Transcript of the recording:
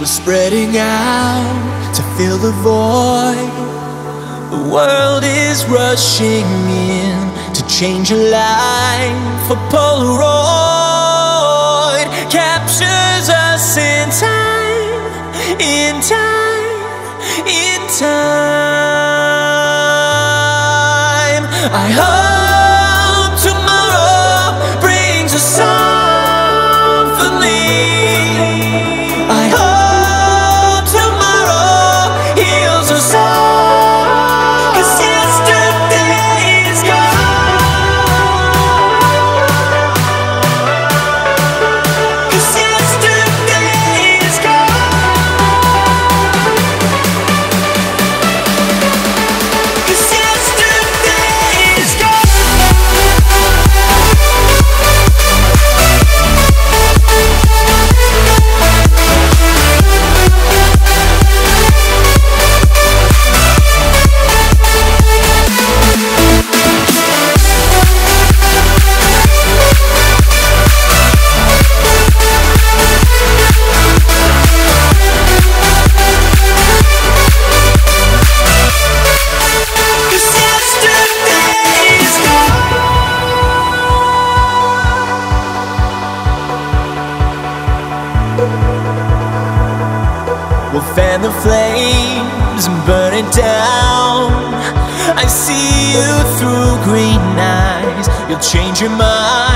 We're spreading out to fill the void. The world is rushing in to change your life. A Polaroid captures us in time, in time, in time. I hope tomorrow brings a symphony. I hope tomorrow heals us all. 'Cause yesterday is gone. 'Cause yesterday is gone. 'Cause yesterday is we'll fan the flames and burn it down. I see you through green eyes. You'll change your mind.